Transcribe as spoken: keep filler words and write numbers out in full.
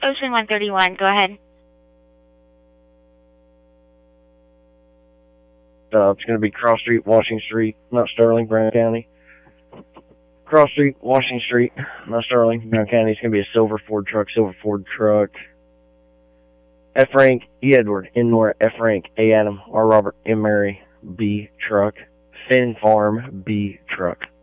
Ocean one thirty-one, go ahead. Uh, it's going to be Cross Street, Washington Street, Mount Sterling, Brown County. Cross Street, Washington Street, Mount Sterling, Brown County. It's going to be a silver Ford truck, silver Ford truck. F. Rank, E. Edward, N. Nora, F. Rank, A. Adam, R. Robert, M. Mary, B. Truck. Finn Farm, B. Truck.